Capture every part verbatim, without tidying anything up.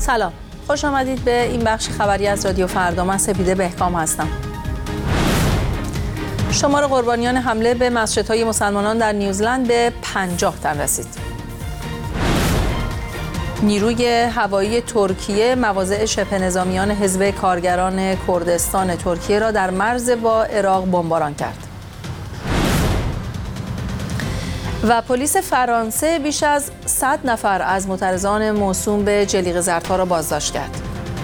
سلام، خوش آمدید به این بخش خبری از رادیو فردا. من سپیده بهکام هستم. شمار قربانیان حمله به مسجدهای مسلمانان در نیوزلند به پنجاه تن رسید. نیروی هوایی ترکیه مواضع شبه نظامیان حزب کارگران کردستان ترکیه را در مرز با عراق بمباران کرد. و پلیس فرانسه بیش از صد نفر از معترضان موسوم به جلیقه زردها را بازداشت کرد.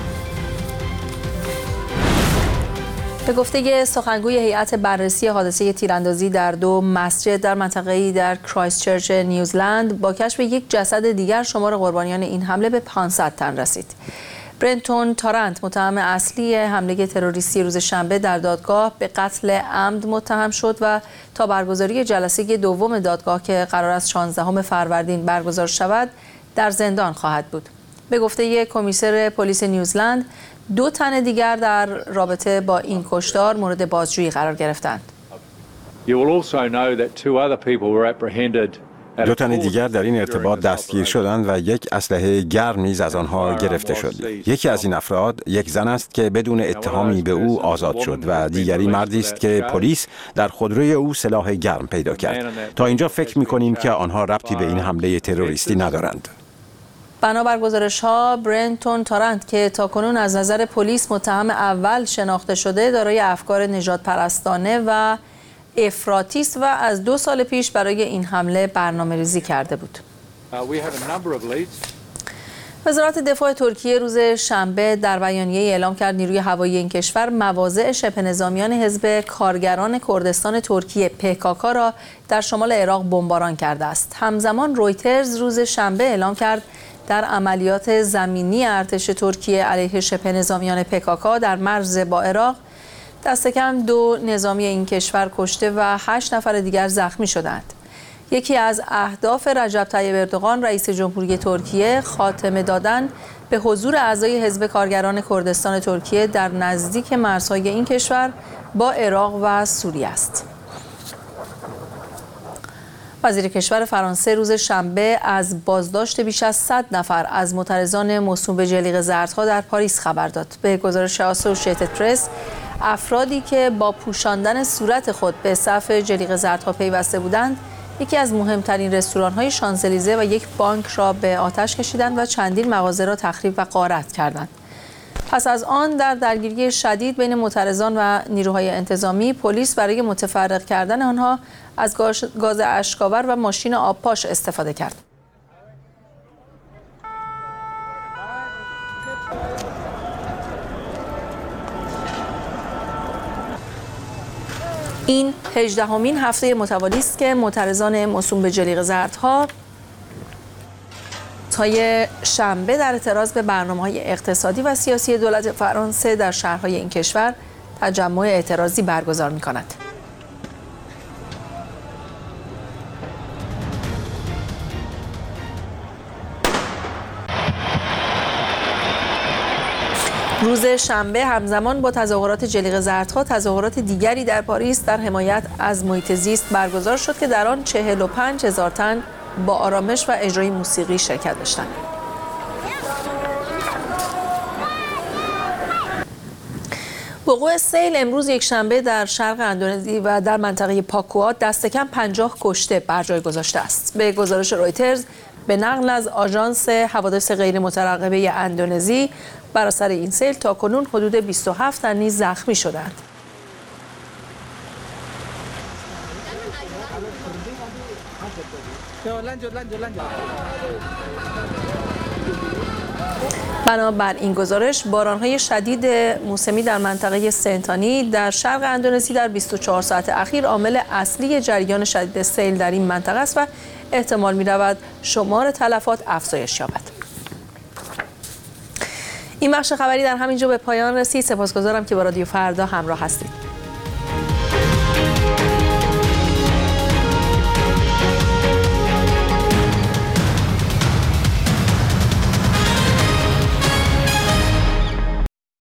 به گفته سخنگوی هیئت بررسی حادثه تیراندازی در دو مسجد در منطقه‌ای در کرایستچرچ نیوزلند، با کشف یک جسد دیگر شمار قربانیان این حمله به پانصد تن رسید. برنتون تارنت، متهم اصلی حمله تروریستی روز شنبه در دادگاه، به قتل عمد متهم شد و تا برگزاری جلسه دوم دادگاه که قرار است شانزدهم فروردین برگزار شود در زندان خواهد بود. به گفته کمیسر پلیس نیوزلند، دو تن دیگر در رابطه با این کشتار مورد بازجویی قرار گرفتند. دو تن دیگر در این ارتباط دستگیر شدند و یک اسلحه گرم نیز از آنها گرفته شد. یکی از این افراد یک زن است که بدون اتهامی به او آزاد شد و دیگری مردی است که پلیس در خودروی او سلاح گرم پیدا کرد. تا اینجا فکر می‌کنیم که آنها ربطی به این حمله تروریستی ندارند. بنابر گزارش‌ها، برنتون تارنت که تاکنون از نظر پلیس متهم اول شناخته شده، دارای افکار نژاد پرستانه و افراطی است و از دو سال پیش برای این حمله برنامه‌ریزی کرده بود. وزارت دفاع ترکیه روز شنبه در بیانیه اعلام کرد نیروی هوایی این کشور مواضع شبه نظامیان حزب کارگران کردستان ترکیه پی کی کی را در شمال عراق بمباران کرده است. همزمان رویترز روز شنبه اعلام کرد در عملیات زمینی ارتش ترکیه علیه شبه نظامیان پی کی کی در مرز با عراق، دست کم دو نظامی این کشور کشته و هشت نفر دیگر زخمی شدند. یکی از اهداف رجب طیب اردوغان رئیس جمهوری ترکیه خاتمه دادن به حضور اعضای حزب کارگران کردستان ترکیه در نزدیک مرزهای این کشور با عراق و سوریه است. وزیر کشور فرانسه روز شنبه از بازداشت بیش از صد نفر از معترضان موسوم به جلیقه زردها در پاریس خبر داد. به گزارش اسوسییتد پرس، افرادی که با پوشاندن صورت خود به صف جلیقه زردها پیوسته بودند، یکی از مهمترین رستوران‌های شانزلیزه و یک بانک را به آتش کشیدند و چندین مغازه را تخریب و غارت کردند. پس از آن در درگیری شدید بین معترضان و نیروهای انتظامی، پلیس برای متفرق کردن آنها از گاز اشک‌آور و ماشین آبپاش استفاده کرد. این هجدهمین هفته متوالی است که معترضان موسوم به جلیقه زردها تا شنبه در اعتراض به برنامه‌های اقتصادی و سیاسی دولت فرانسه در شهرهای این کشور تجمع اعتراضی برگزار می‌کنند. روز شنبه همزمان با تظاهرات جلیقه زردها، تظاهرات دیگری در پاریس در حمایت از محیط زیست برگزار شد که در آن چهل و پنج هزار تن با آرامش و اجرای موسیقی شرکت داشتند. وقوع سیل امروز یک شنبه در شرق اندونزی و در منطقه پاکوا دست کم پنجاه کشته بر جای گذاشته است. به گزارش رویترز، به نقل از آژانس حوادث غیر مترقبه اندونزی، بر اثر این سیل تاکنون حدود بیست و هفت تن نیز زخمی شدند. بنابر این گزارش، باران‌های شدید موسمی در منطقه سنتانی در شرق اندونزی در بیست و چهار ساعت اخیر عامل اصلی جریان شدید سیل در این منطقه است و احتمال می‌رود شمار تلفات افزایش یابد. این بخش خبری در همینجا به پایان رسید. سپاسگزارم که با رادیو فردا همراه هستید.